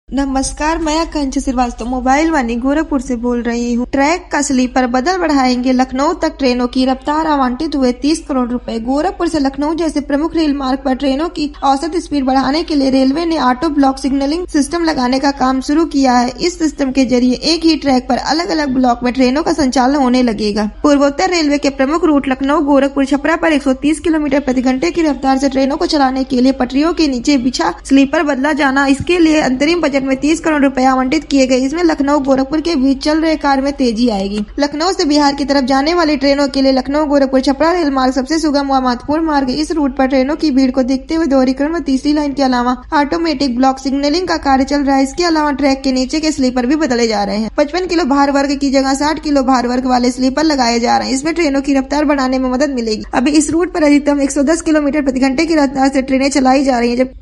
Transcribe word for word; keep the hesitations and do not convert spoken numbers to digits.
नमस्कार, मैं आकांक्षा श्रीवास्तव मोबाइल वाणी गोरखपुर से बोल रही हूँ। ट्रैक का स्लीपर बदल बढ़ाएंगे, लखनऊ तक ट्रेनों की रफ्तार आवंटित हुए तीस करोड़ रुपए। गोरखपुर से लखनऊ जैसे प्रमुख रेल मार्ग पर ट्रेनों की औसत स्पीड बढ़ाने के लिए रेलवे ने ऑटो ब्लॉक सिग्नलिंग सिस्टम लगाने का काम शुरू किया है। इस सिस्टम के जरिए एक ही ट्रैक पर अलग अलग ब्लॉक में ट्रेनों का संचालन होने लगेगा। पूर्वोत्तर रेलवे के प्रमुख रूट लखनऊ गोरखपुर छपरा पर एक सौ तीस किलोमीटर प्रति घंटे की रफ्तार से ट्रेनों को चलाने के लिए पटरियों के नीचे बिछा स्लीपर बदला जाना, इसके लिए अंतरिम बजट में तीस करोड़ रुपए आवंटित किए गए। इसमें लखनऊ गोरखपुर के बीच चल रहे कार्य में तेजी आएगी। लखनऊ से बिहार की तरफ जाने वाली ट्रेनों के लिए लखनऊ गोरखपुर छपरा रेल मार्ग सबसे सुगम व महत्वपूर्ण मार्ग है। इस रूट पर ट्रेनों की भीड़ को देखते हुए दोहरीकरण व तीसरी लाइन के अलावा ऑटोमेटिक ब्लॉक सिग्नलिंग का कार्य चल रहा है। इसके अलावा ट्रैक के नीचे के स्लीपर भी बदले जा रहे हैं। पचपन किलो भार वर्ग की जगह साठ किलो भार वर्ग वाले स्लीपर लगाए जा रहे हैं। इसमें ट्रेनों की रफ्तार बढ़ाने में मदद मिलेगी। अभी इस रूट पर अधिकतम एक सौ दस किलोमीटर प्रति घंटे की रफ्तार से ट्रेनें चलाई जा रही है, जब